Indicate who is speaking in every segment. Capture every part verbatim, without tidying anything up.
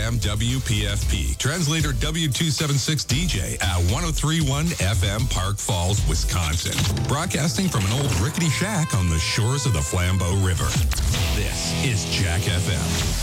Speaker 1: M W P F P. Translator W two seventy-six D J at one oh three point one F M Park Falls, Wisconsin. Broadcasting from an old rickety shack on the shores of the Flambeau River. This is Jack F M.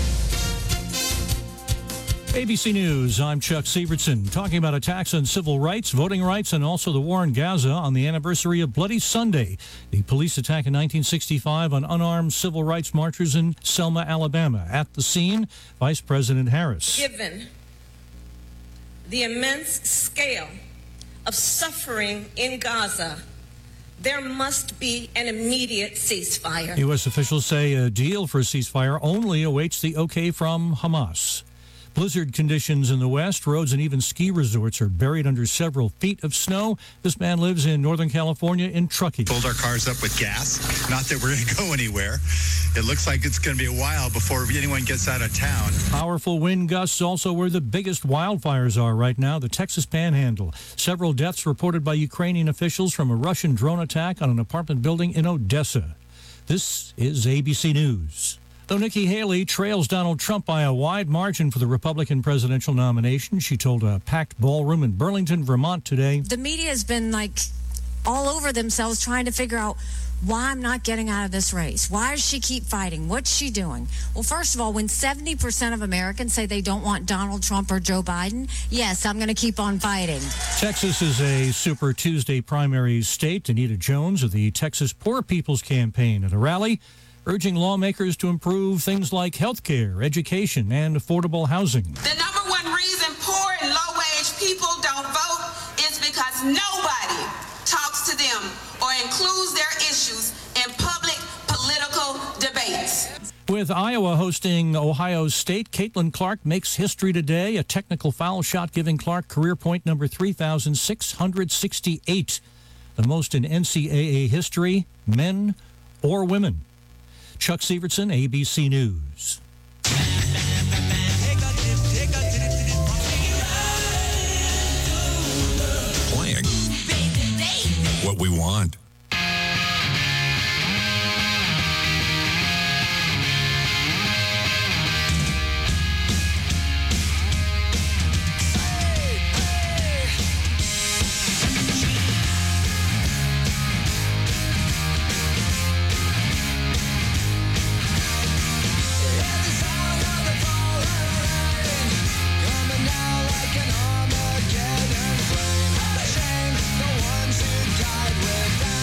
Speaker 2: A B C News, I'm Chuck Sievertson, talking about attacks on civil rights, voting rights, and also the war in Gaza on the anniversary of Bloody Sunday, the police attack in nineteen sixty-five on unarmed civil rights marchers in Selma, Alabama. At the scene, Vice President Harris.
Speaker 3: Given the immense scale of suffering in Gaza, there must be an immediate ceasefire.
Speaker 2: U S officials say a deal for a ceasefire only awaits the okay from Hamas. Blizzard conditions in the west. Roads and even ski resorts are buried under several feet of snow. This man lives in Northern California in Truckee.
Speaker 4: Filled our cars up with gas. Not that we're going to go anywhere. It looks like it's going to be a while before anyone gets out of town.
Speaker 2: Powerful wind gusts also where the biggest wildfires are right now, the Texas Panhandle. Several deaths reported by Ukrainian officials from a Russian drone attack on an apartment building in Odessa. This is A B C News. Though Nikki Haley trails Donald Trump by a wide margin for the Republican presidential nomination, she told a packed ballroom in Burlington, Vermont today.
Speaker 5: The media has been like all over themselves trying to figure out why I'm not getting out of this race. Why does she keep fighting? What's she doing? Well, first of all, when seventy percent of Americans say they don't want Donald Trump or Joe Biden, yes, I'm going to keep on fighting.
Speaker 2: Texas is a Super Tuesday primary state. Anita Jones of the Texas Poor People's Campaign at a rally urging lawmakers to improve things like health care, education, and affordable housing.
Speaker 6: The number one reason poor and low-wage people don't vote is because nobody talks to them or includes their issues in public political debates.
Speaker 2: With Iowa hosting Ohio State, Caitlin Clark makes history today. A technical foul shot giving Clark career point number three thousand six hundred sixty-eight, the most in N C double A history, men or women. Chuck Sievertson, A B C News.
Speaker 1: Playing what we want.
Speaker 7: Without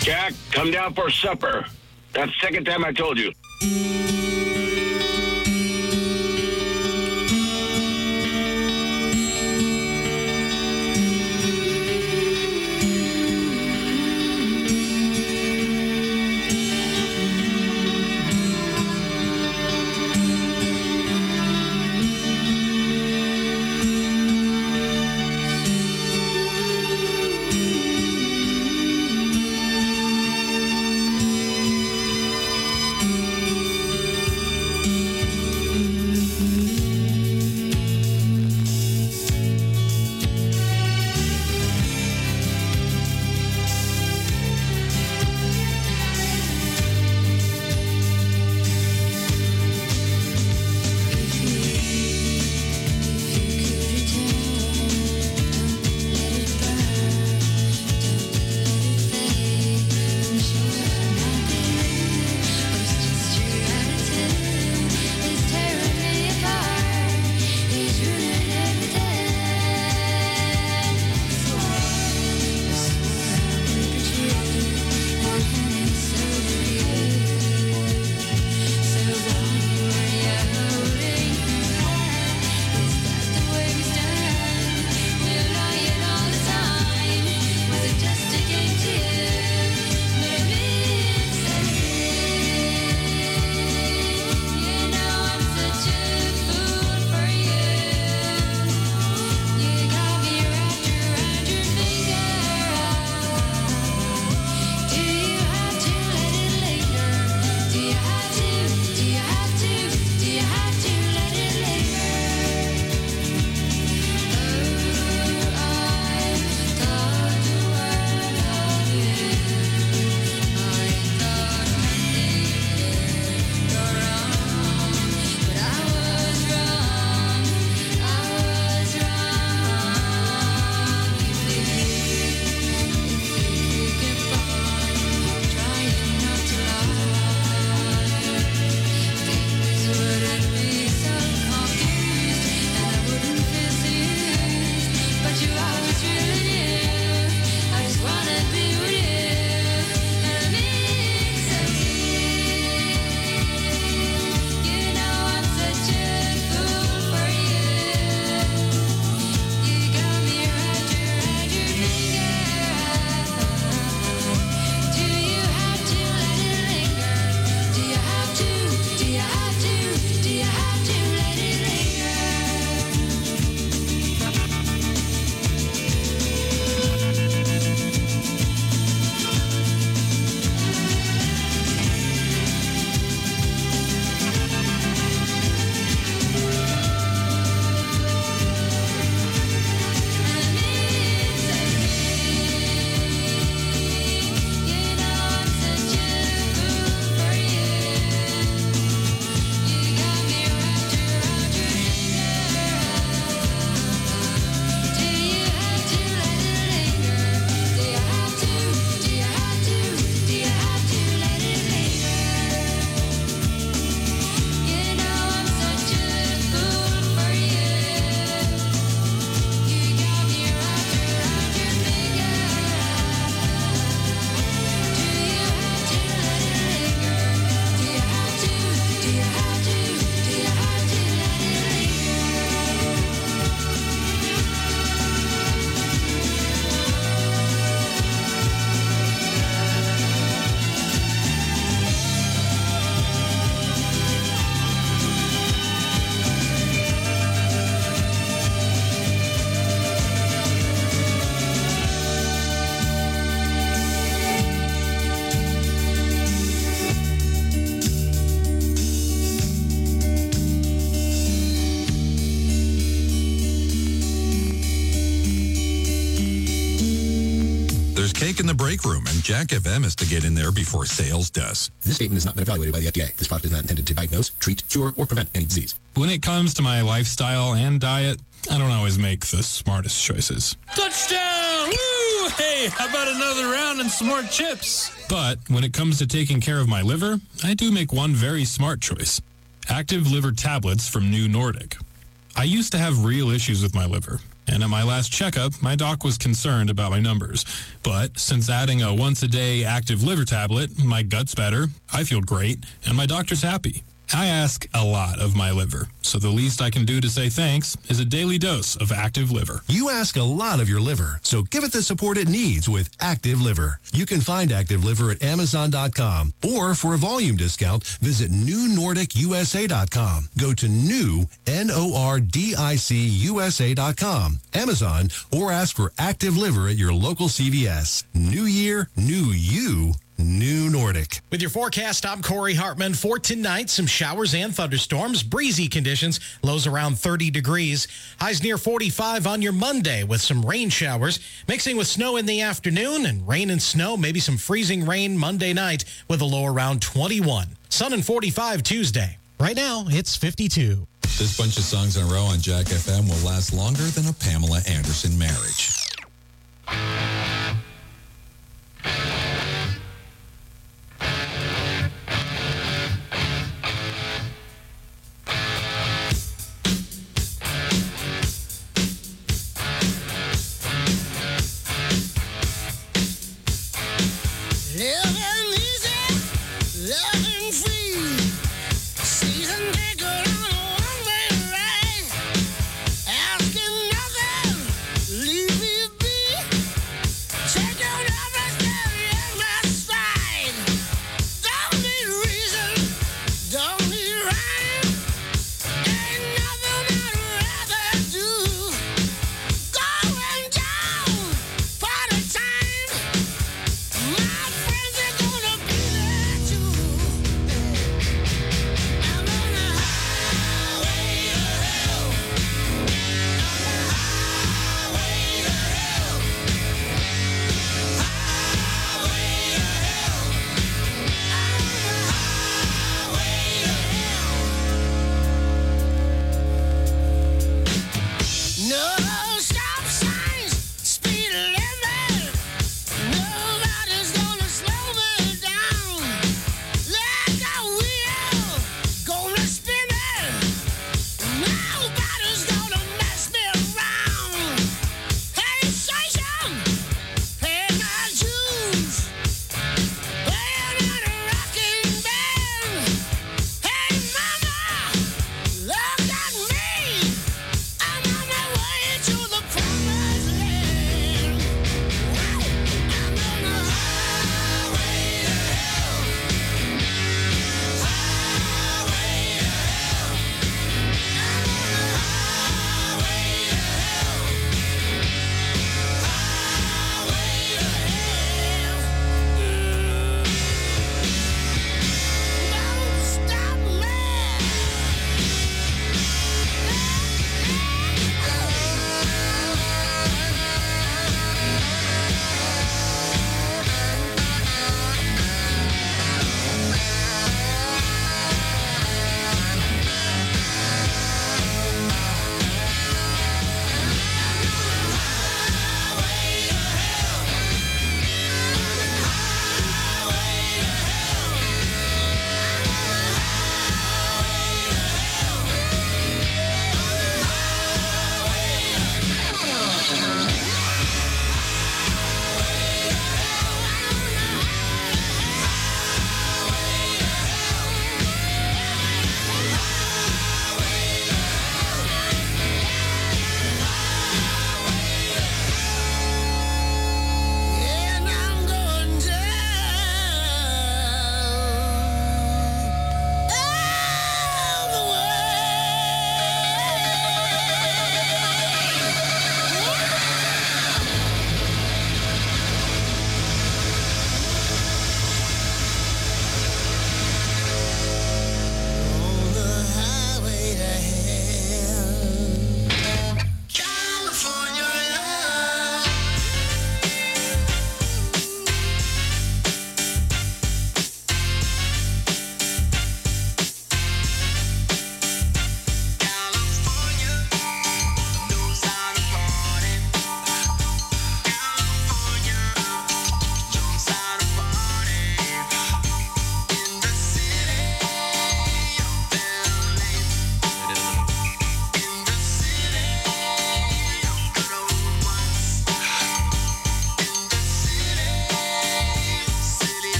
Speaker 7: Jack, come down for supper. That's the second time I told you.
Speaker 1: Cake in the break room, and Jack F M is to get in there before sales does.
Speaker 8: This statement has not been evaluated by the F D A. This product is not intended to diagnose, treat, cure, or prevent any disease.
Speaker 9: When it comes to my lifestyle and diet, I don't always make the smartest choices.
Speaker 10: Touchdown! Woo! Hey, how about another round and some more chips?
Speaker 9: But when it comes to taking care of my liver, I do make one very smart choice. Active liver tablets from New Nordic. I used to have real issues with my liver. And at my last checkup, my doc was concerned about my numbers. But since adding a once-a-day active liver tablet, my gut's better, I feel great, and my doctor's happy. I ask a lot of my liver, so the least I can do to say thanks is a daily dose of Active Liver.
Speaker 11: You ask a lot of your liver, so give it the support it needs with Active Liver. You can find Active Liver at Amazon dot com, or for a volume discount, visit New Nordic U S A dot com. Go to new, N O R D I C U S A dot com, Amazon, or ask for Active Liver at your local C V S. New year, new you. New Nordic.
Speaker 12: With your forecast, I'm Corey Hartman. For tonight, some showers and thunderstorms, breezy conditions, lows around thirty degrees. Highs near forty-five on your Monday with some rain showers, mixing with snow in the afternoon, and rain and snow, maybe some freezing rain Monday night with a low around twenty-one. Sun and forty-five Tuesday. Right now, it's fifty-two.
Speaker 13: This bunch of songs in a row on Jack F M will last longer than a Pamela Anderson marriage.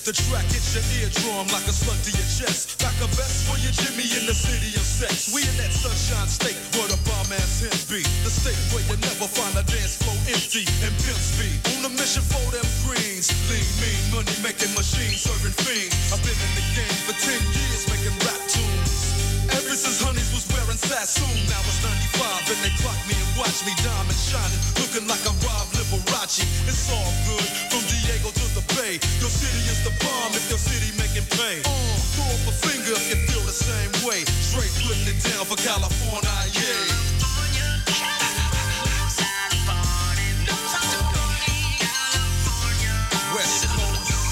Speaker 14: The track hits your eardrum like a slug to your chest. Like a vest for your Jimmy in the city of sex. We in that sunshine state where the bomb ass him be. The state where you never find a dance floor empty and pimp speed. On a mission for them greens. Lean, mean, money making machines serving fiends. I've been in the game for ten years making rap tunes. Ever since Honeys was wearing Sassoon. Now it's ninety-five and they clock me and watch me diamond shining. Looking like a Rob Liberace. It's all good from Diego to the Bay. Your city is the bomb if your city making pay. Uh, throw up a finger if you feel the same way. Straight putting it down for California, yeah. West Coast.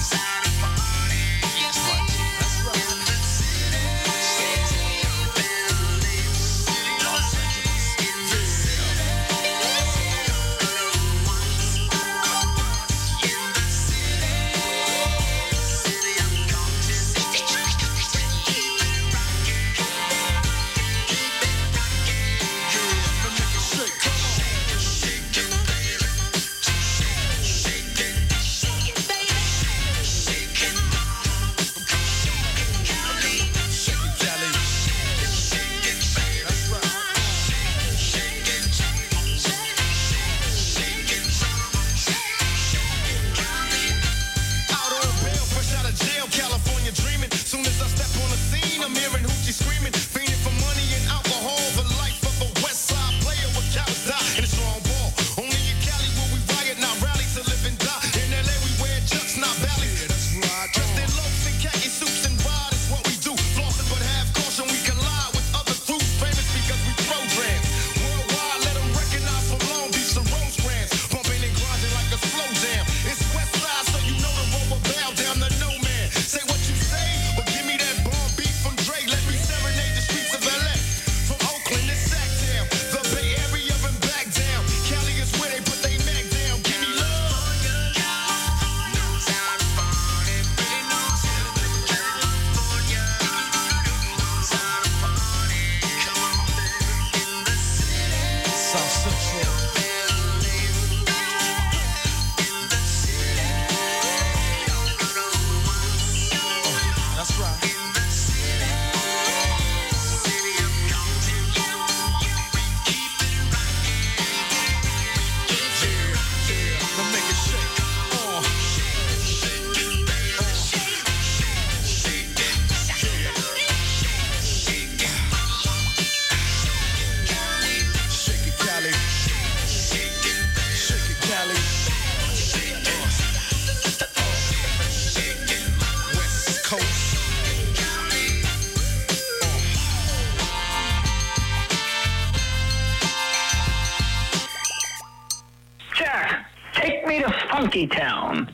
Speaker 7: Funky Town.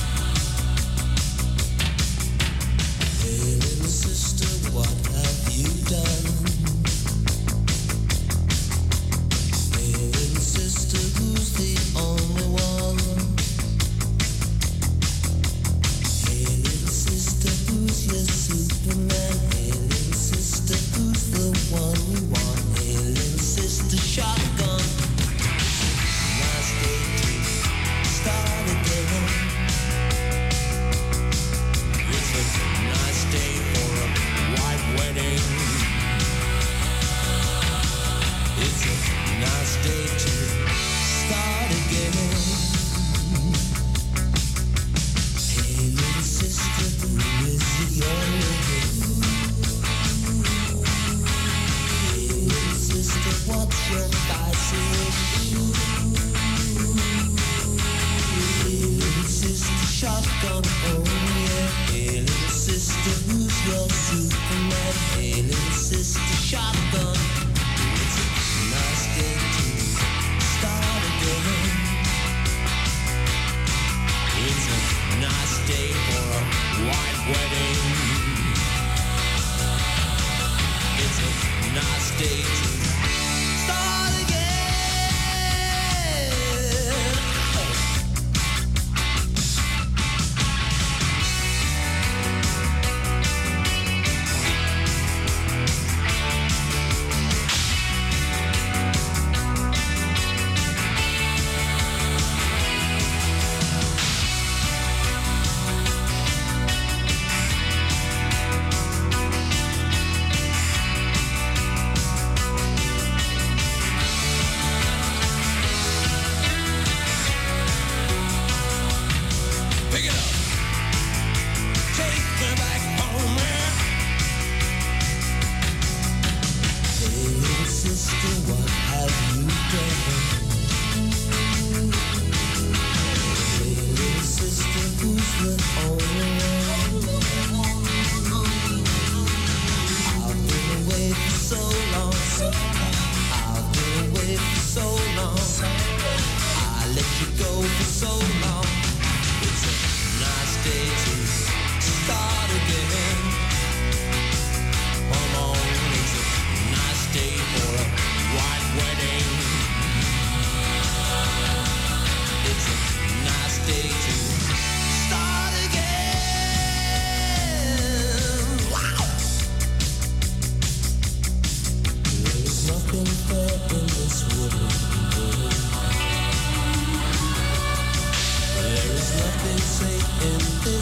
Speaker 15: Hey little sister, what have you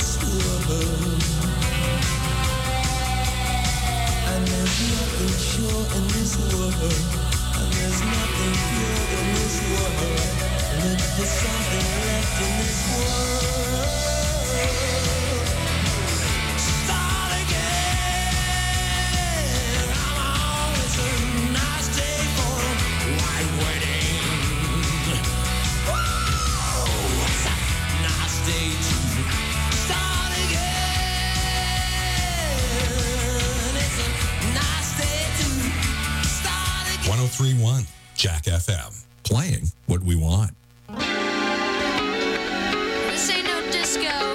Speaker 15: this world. And there's nothing sure in this world. And there's nothing pure in this world. And if there's something left in this world, start again. I'm always a nice day for a white wedding. Whoa, it's a nice day to start again. It's a nice day to start again.
Speaker 1: one oh three point one Jack F M. Playing what we want.
Speaker 5: This ain't no disco.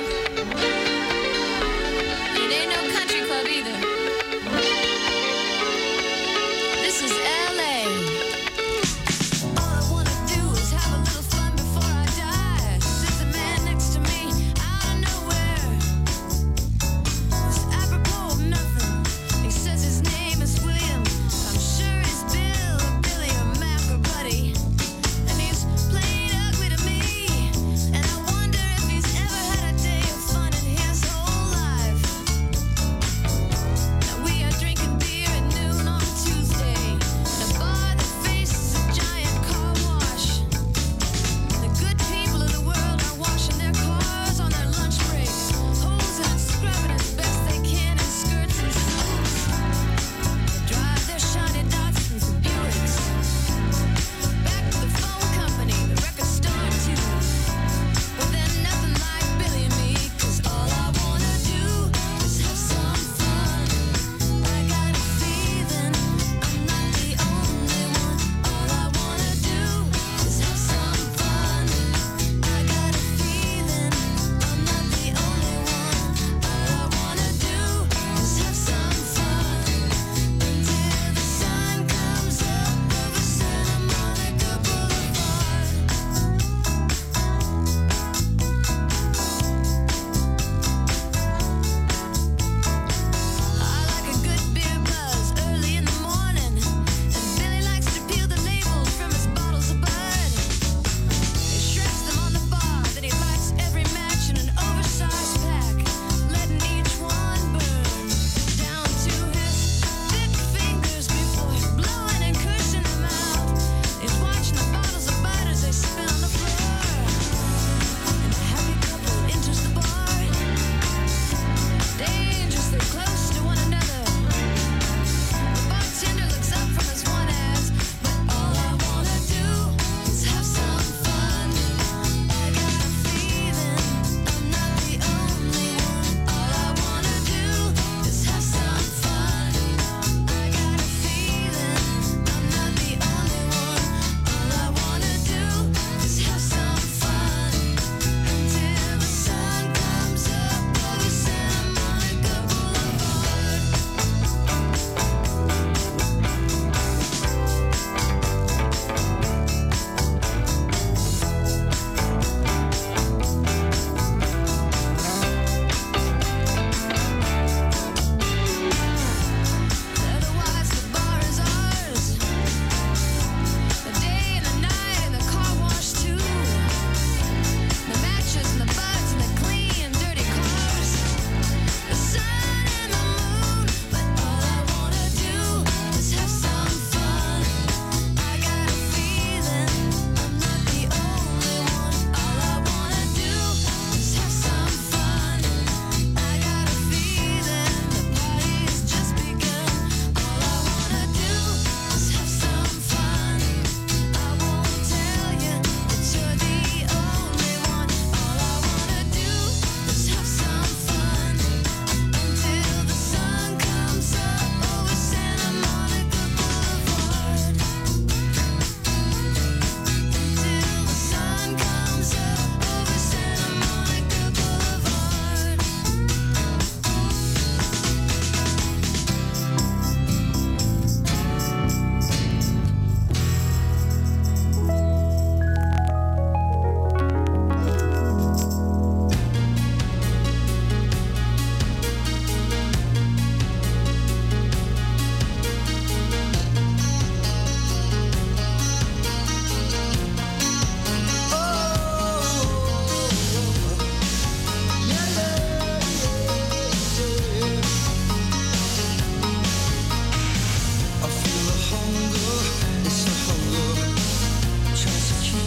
Speaker 5: It ain't no country club either. This is L A. All I wanna do is have a little fun before I die. There's a man next to me out of nowhere. It's apropos of nothing. He says his name is William. I'm sure he's Bill or Billy or Mac or Buddy. And he's playing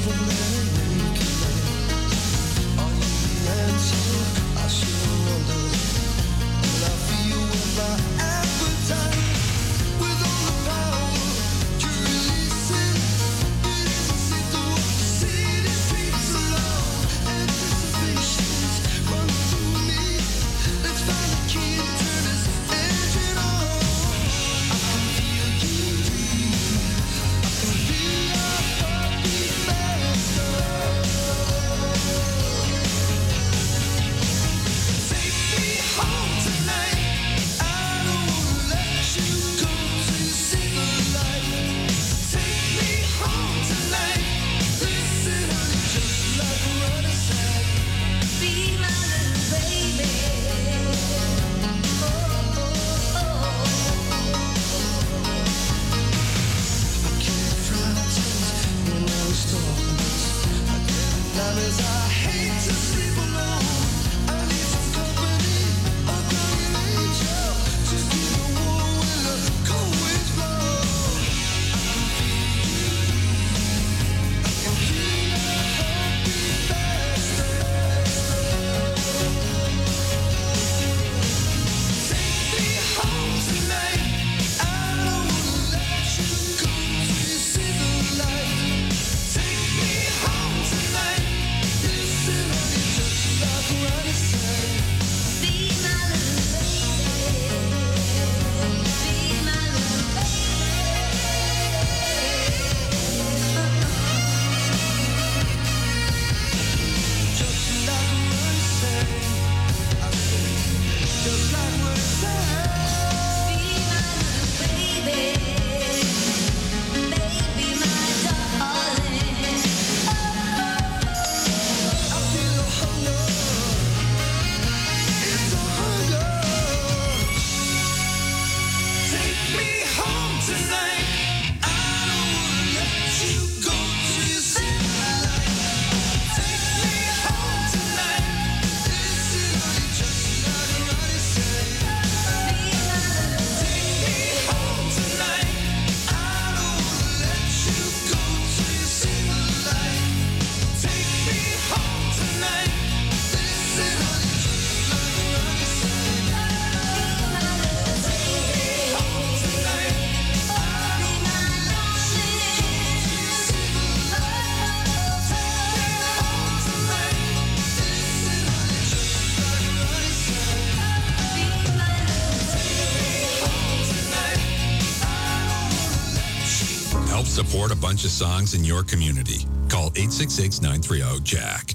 Speaker 1: Support a bunch of songs in your community. Call eight six six, nine three zero, Jack.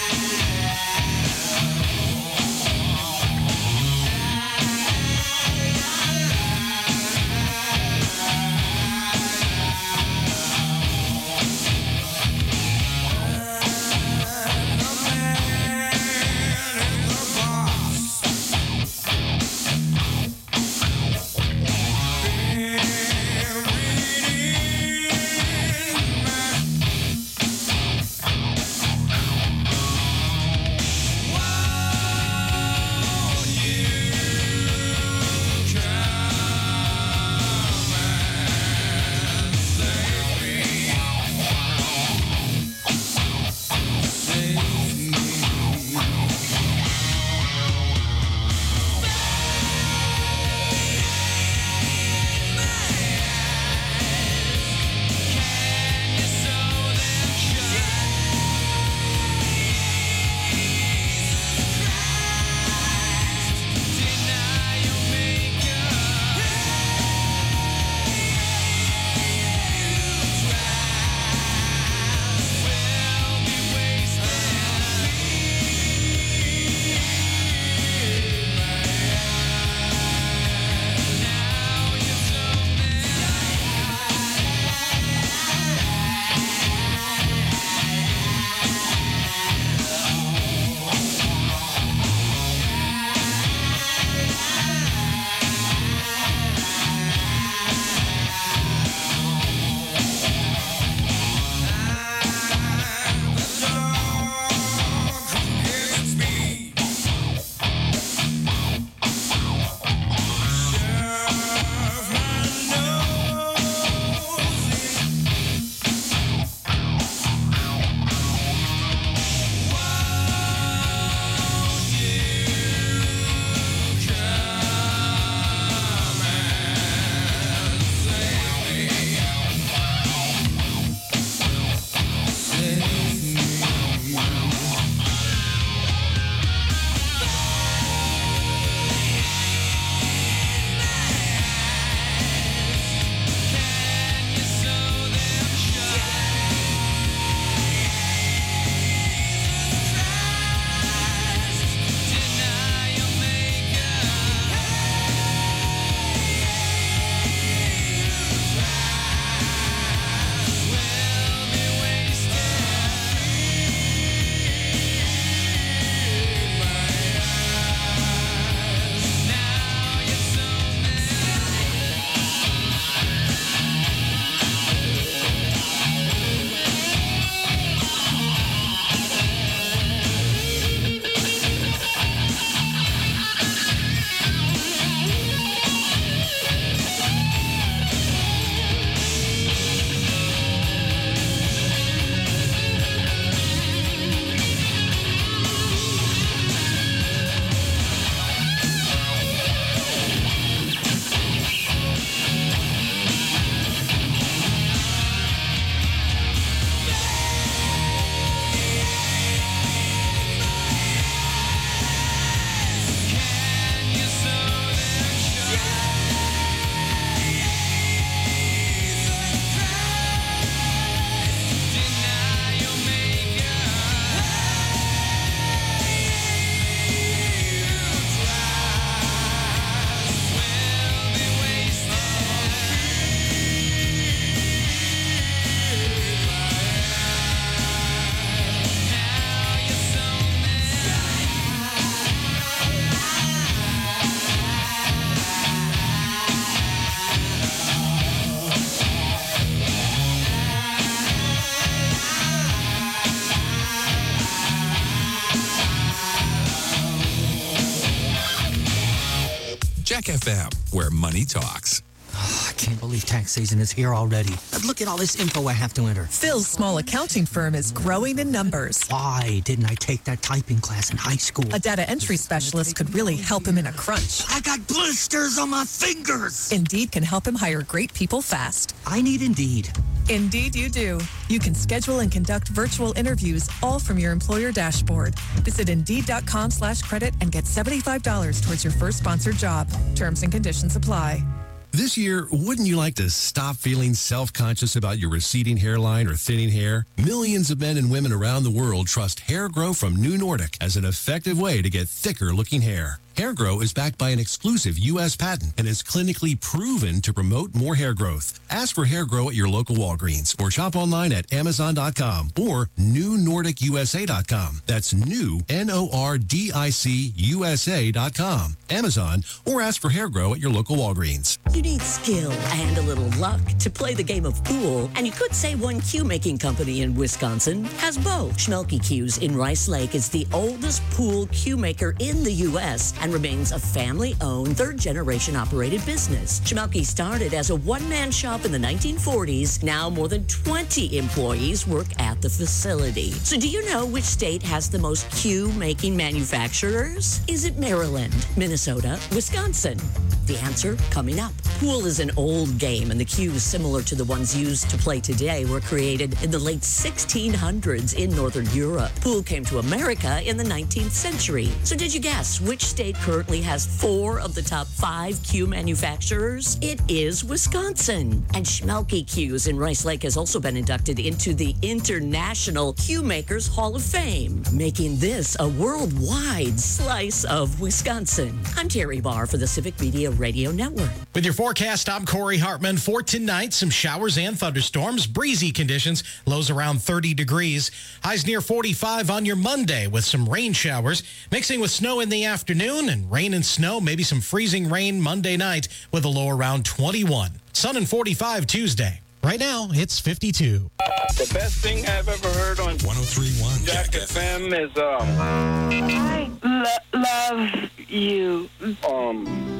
Speaker 15: Bye.
Speaker 1: Jack F M, where money talks.
Speaker 16: Oh, I can't believe tax season is here already. But look at all this info I have to enter.
Speaker 17: Phil's small accounting firm is growing in numbers.
Speaker 16: Why didn't I take that typing class in high school?
Speaker 17: A data entry specialist could really help him in a crunch.
Speaker 16: I got blisters on my fingers.
Speaker 17: Indeed can help him hire great people fast.
Speaker 16: I need Indeed.
Speaker 17: Indeed you do. You can schedule and conduct virtual interviews all from your employer dashboard. Visit Indeed.com slash credit and get seventy-five dollars towards your first sponsored job. Terms and conditions apply.
Speaker 11: This year, wouldn't you like to stop feeling self-conscious about your receding hairline or thinning hair? Millions of men and women around the world trust Hair Grow from New Nordic as an effective way to get thicker-looking hair. Hair Grow is backed by an exclusive U S patent and is clinically proven to promote more hair growth. Ask for Hair Grow at your local Walgreens or shop online at Amazon dot com or New Nordic U S A dot com. That's new, N O R D I C U S A dot com. Amazon, or ask for Hair Grow at your local Walgreens.
Speaker 18: You need skill and a little luck to play the game of pool, and you could say one cue making company in Wisconsin has both. Schmelke Cues in Rice Lake is the oldest pool cue maker in the U S and remains a family-owned, third-generation operated business. Schmelke started as a one-man shop in the nineteen forties. Now more than twenty employees work at the facility. So do you know which state has the most cue-making manufacturers? Is it Maryland, Minnesota, Wisconsin? The answer coming up. Pool is an old game, and the cues similar to the ones used to play today were created in the late sixteen hundreds in Northern Europe. Pool came to America in the nineteenth century. So did you guess which state currently has four of the top five cue manufacturers? It is Wisconsin. And Schmelke Cues in Rice Lake has also been inducted into the International Cue Makers Hall of Fame, making this a worldwide slice of Wisconsin. I'm Terry Barr for the Civic Media Radio Network.
Speaker 12: With your forecast, I'm Corey Hartman. For tonight, some showers and thunderstorms, breezy conditions, lows around thirty degrees. Highs near forty-five on your Monday with some rain showers, mixing with snow in the afternoon and rain and snow, maybe some freezing rain Monday night with a low around twenty-one. Sun and forty-five Tuesday. Right now, it's fifty-two.
Speaker 7: The best thing I've ever heard on
Speaker 1: one oh three point one
Speaker 7: Jack F M is, um...
Speaker 19: I lo- love you.
Speaker 7: Um...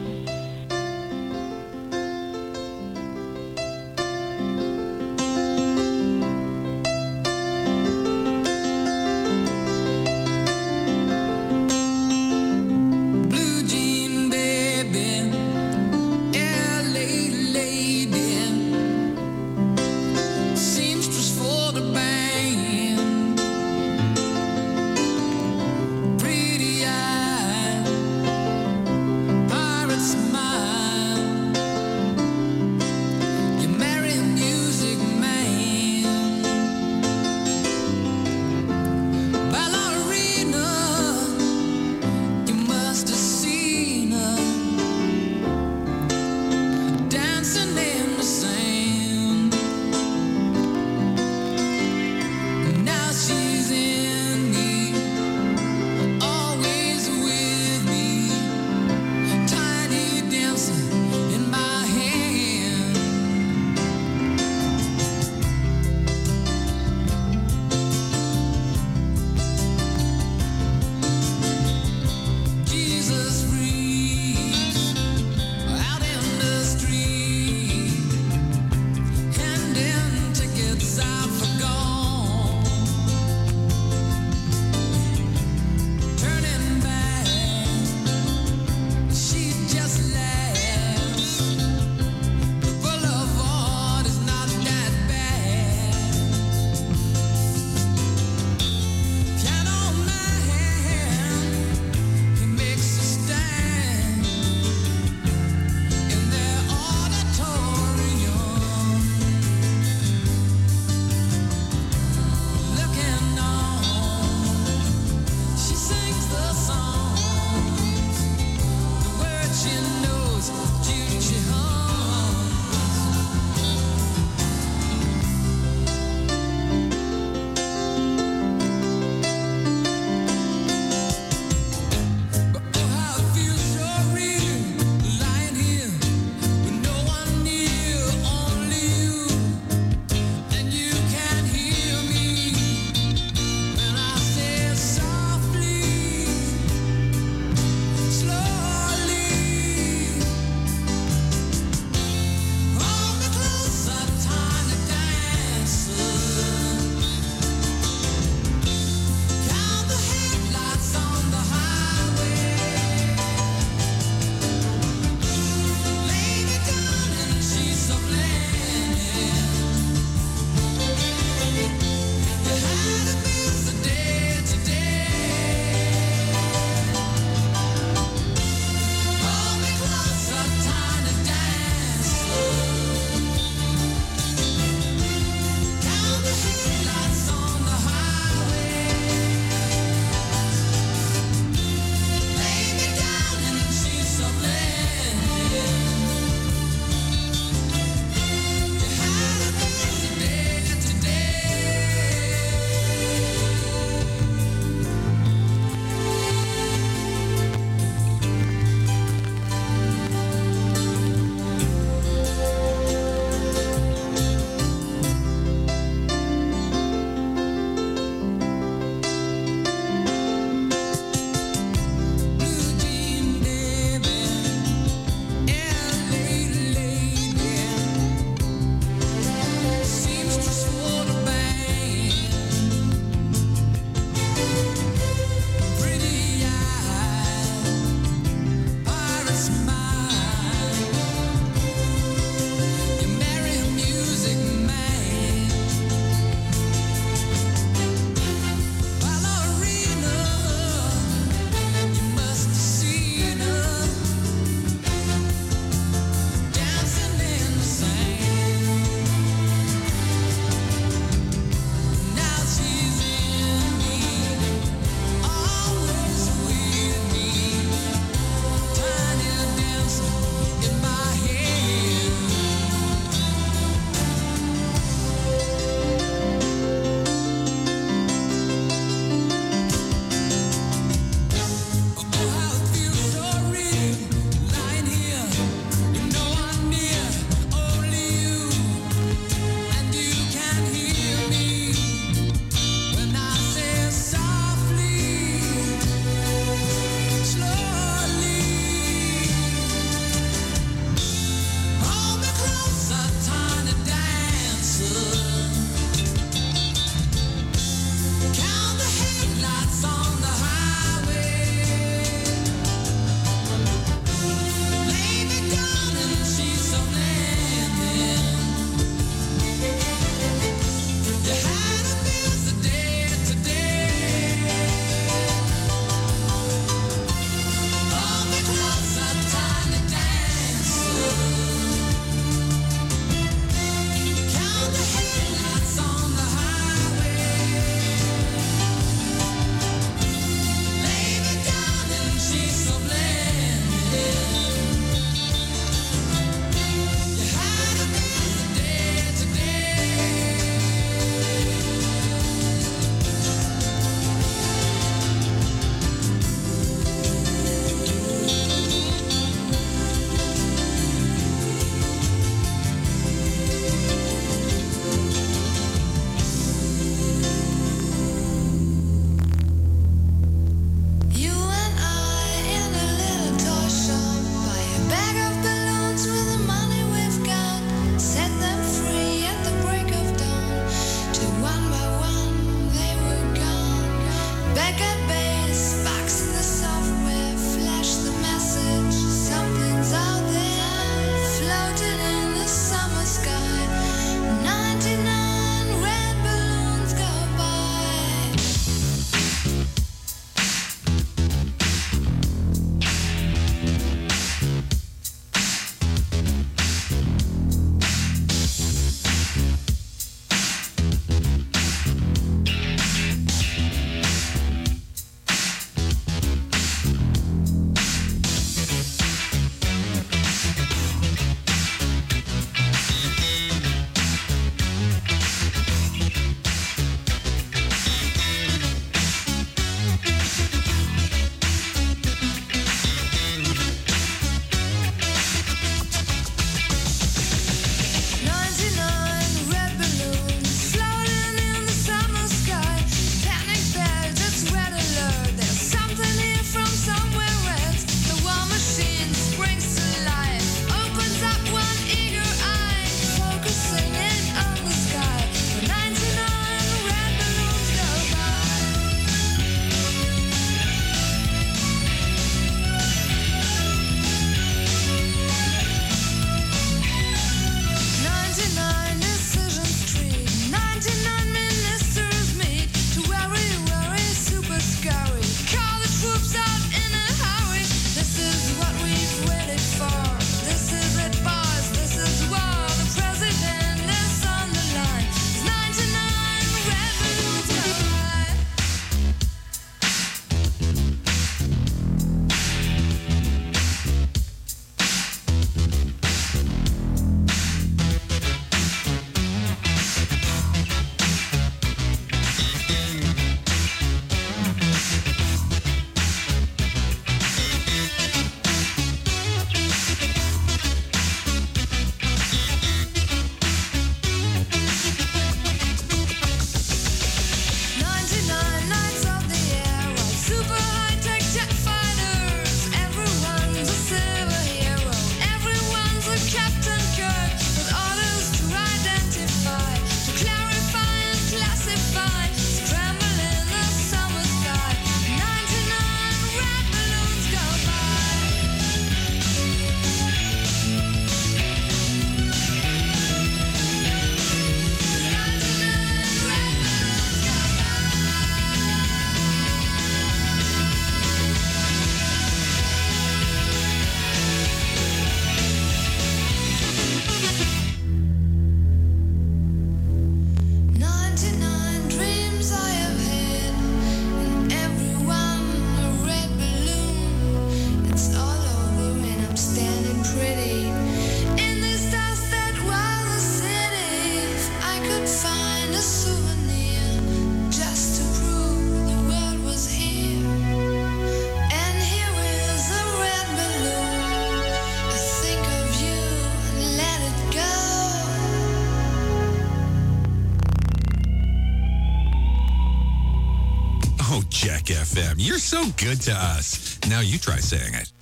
Speaker 1: Jack F M. You're so good to us. Now you try saying it.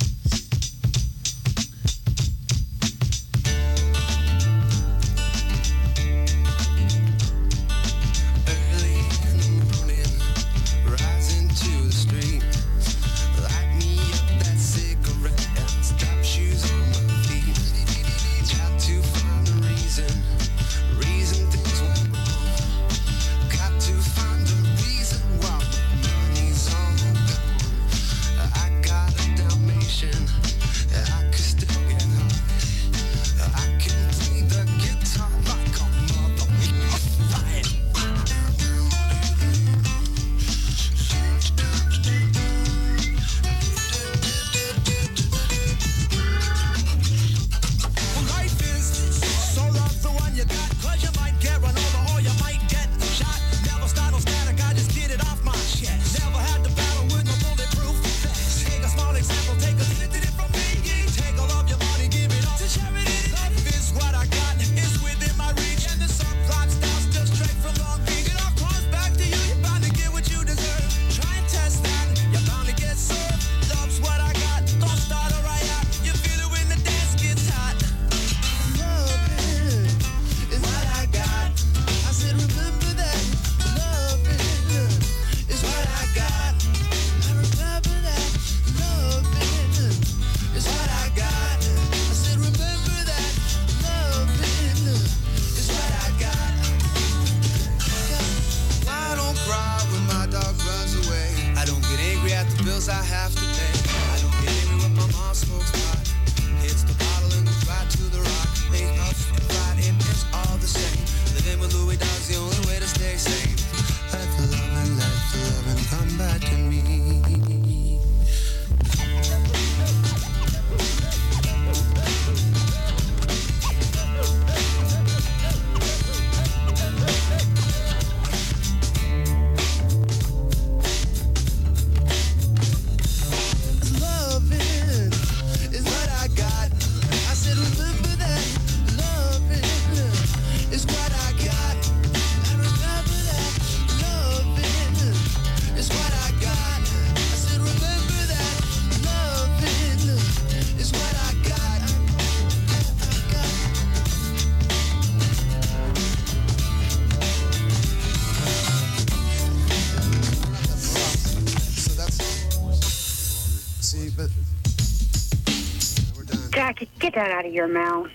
Speaker 19: Get that out of your mouth.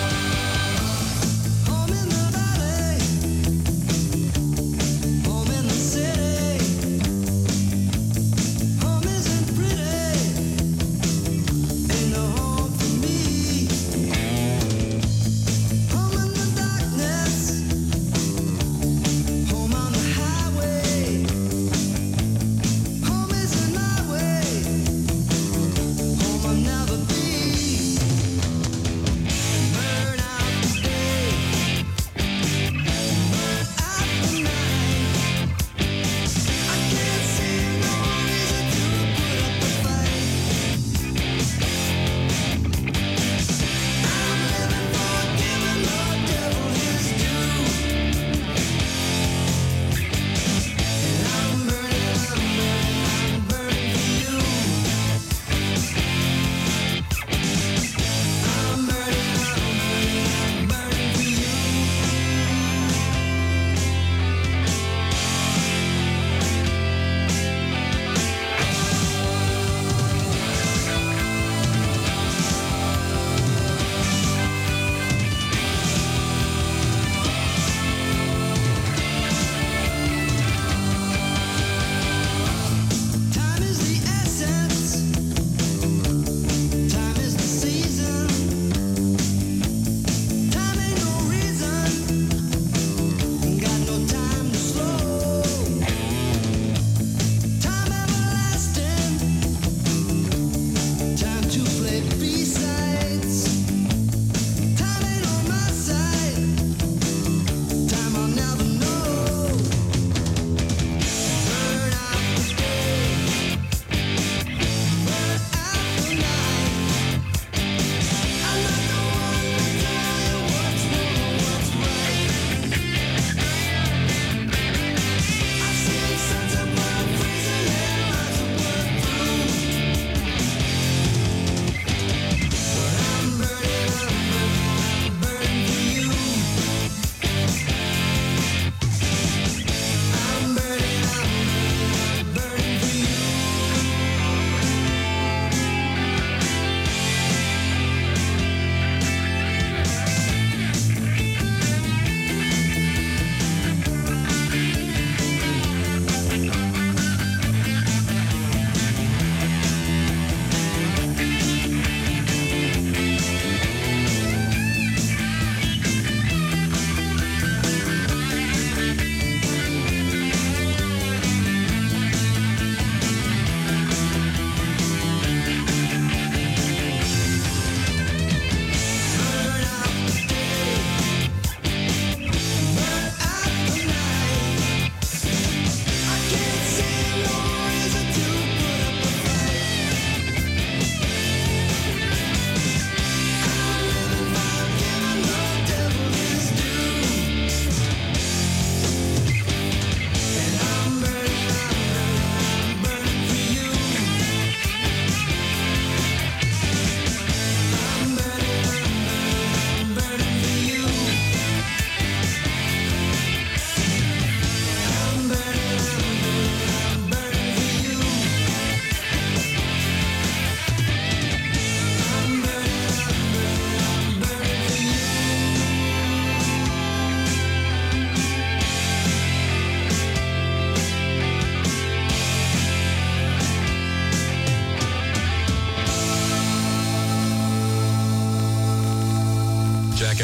Speaker 15: Home in the valley, home in the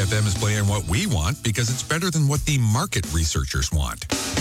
Speaker 1: F M is playing what we want because it's better than what the market researchers want.